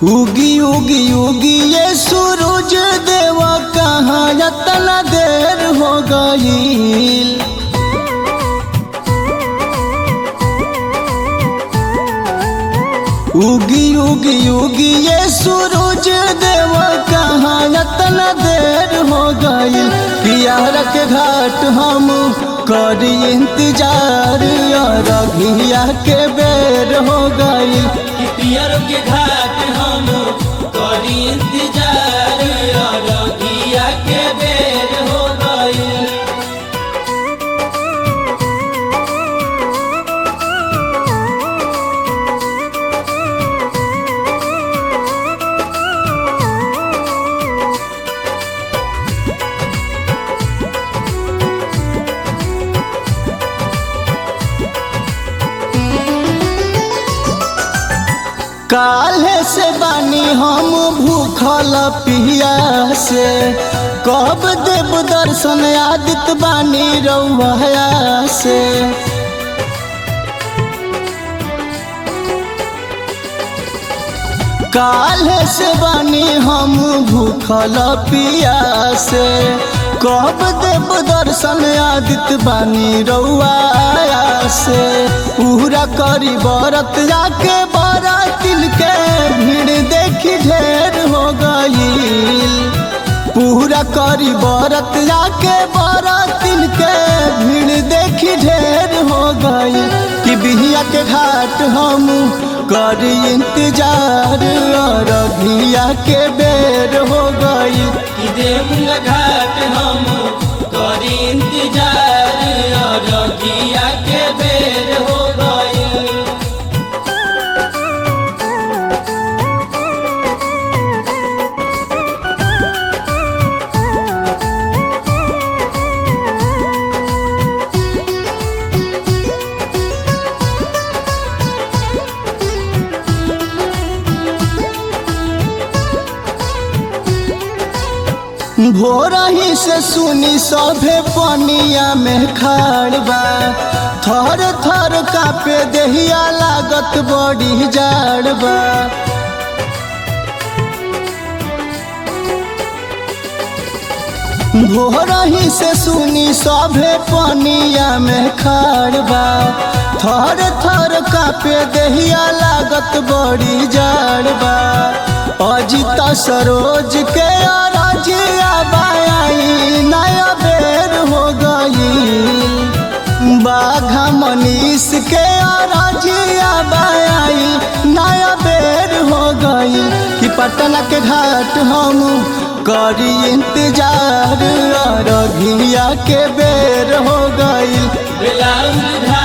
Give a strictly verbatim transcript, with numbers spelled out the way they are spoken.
उगी उगी उगी ये सूरज देवा कहाँ इतना देर हो गईल। उगी उगी उगी ये सूरज देवा कहाँ इतना देर हो गईल। पियर के घाट हम करी इंतजार रघिया के बेर हो गईल। पियर के घाट हम करी इंतजार रघिया के बेर हो गईल। काल्हे से बानी हम भूखल पियासे, कब देव दर्शन आदित बानी रउआ से। काल्हे से बानी हम भूखल पियासे, कब देव दर्शन आदित बानी रउआ से। पूरा करी बरत जाके बरातिल के भीड़ देखी ढेर हो गईल। पूरा करी बरत जाके बरातिल के भीड़ देखी ढेर हो गईल। कि बिहिया के घाट हम करी इंतजार रघिया के बेर हो गईल। कि देवुंगा घाट हम करी इंतजार रघिया के बेर हो गईल। भोरही से सुनी सभे पनिया में खाड़ बा, थर थर कापे देहिया लागत बड़ी जाड़ बा। भोरही से सुनी सभे पनिया में खाड़ बा, थर थर कापे देहिया लागत बड़ी जाड़ बा। अजित सरोज के राजिया बाई नया बेर हो गई। बाघा मनीष के राजिया बाई नया बेर हो गई। कि पटना के घाट हम करी इंतजार रघिया के बेर हो गई।